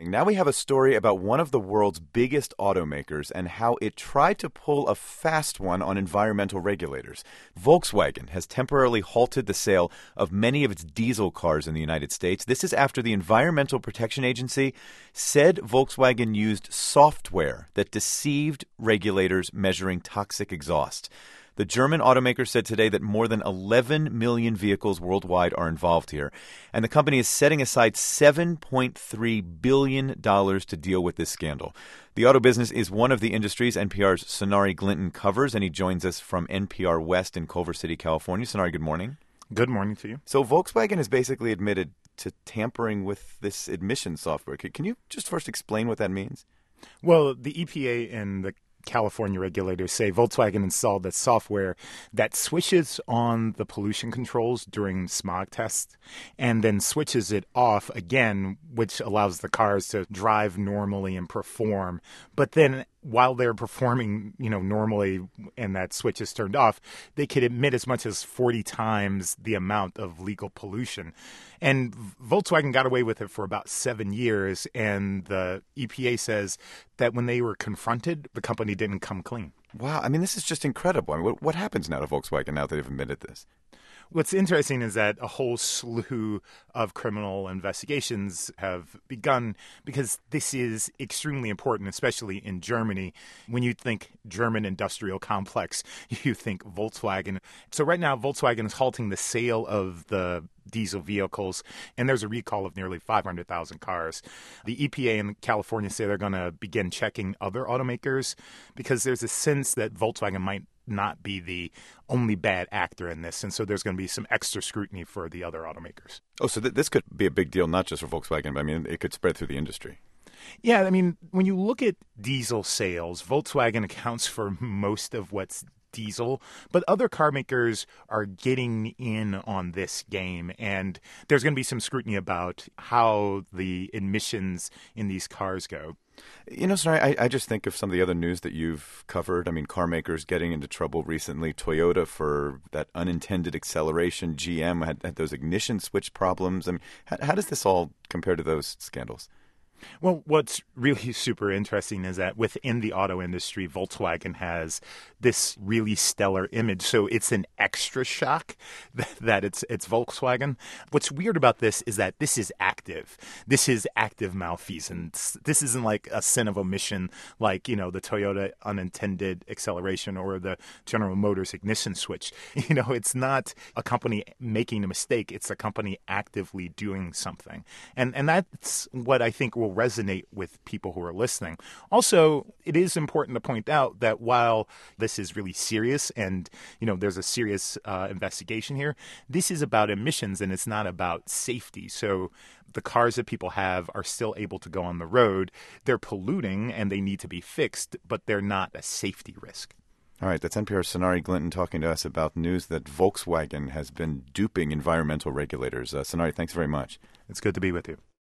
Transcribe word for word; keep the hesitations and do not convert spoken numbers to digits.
breaking. Now we have a story about one of the world's biggest automakers and how it tried to pull a fast one on environmental regulators. Volkswagen has temporarily halted the sale of many of its diesel cars in the United States. This is after the Environmental Protection Agency said Volkswagen used software that deceived regulators measuring toxic exhaust. The German automaker said today that more than eleven million vehicles worldwide are involved here, and the company is setting aside seven point three billion dollars to deal with this scandal. The auto business is one of the industries N P R's Sonari Glinton covers, and he joins us from N P R West in Culver City, California. Sonari, good morning. Good morning to you. So Volkswagen has basically admitted to tampering with this emission software. Can you just first explain what that means? Well, the E P A and the California regulators say Volkswagen installed the software that switches on the pollution controls during smog tests and then switches it off again, which allows the cars to drive normally and perform. But then while they're performing, you know, normally and that switch is turned off, they could emit as much as forty times the amount of legal pollution. And Volkswagen got away with it for about seven years, and the E P A says that when they were confronted, the company didn't come clean. Wow. I mean, this is just incredible. I mean, what, what happens now to Volkswagen now that they've admitted this? What's interesting is that a whole slew of criminal investigations have begun because this is extremely important, especially in Germany. When you think German industrial complex, you think Volkswagen. So right now, Volkswagen is halting the sale of the diesel vehicles, and there's a recall of nearly five hundred thousand cars. The E P A in California say they're going to begin checking other automakers because there's a sense that Volkswagen might not be the only bad actor in this. And so there's going to be some extra scrutiny for the other automakers. Oh, so th- this could be a big deal, not just for Volkswagen, but I mean, it could spread through the industry. Yeah, I mean, when you look at diesel sales, Volkswagen accounts for most of what's diesel, but other car makers are getting in on this game, and there's going to be some scrutiny about how the emissions in these cars go. You know, sorry, I, I just think of some of the other news that you've covered. I mean, car makers getting into trouble recently. Toyota for that unintended acceleration. G M had, had those ignition switch problems. I mean, how, how does this all compare to those scandals? Well, what's really super interesting is that within the auto industry, Volkswagen has this really stellar image. So it's an extra shock that it's it's Volkswagen. What's weird about this is that this is active. This is active malfeasance. This isn't like a sin of omission like, you know, the Toyota unintended acceleration or the General Motors ignition switch. You know, it's not a company making a mistake. It's a company actively doing something. And, and that's what I think will resonate with people who are listening. Also, it is important to point out that while this is really serious and, you know, there's a serious uh, investigation here, this is about emissions and it's not about safety. So the cars that people have are still able to go on the road. They're polluting and they need to be fixed, but they're not a safety risk. All right, that's N P R's Sonari Glinton talking to us about news that Volkswagen has been duping environmental regulators. Uh, Sonari, thanks very much. It's good to be with you.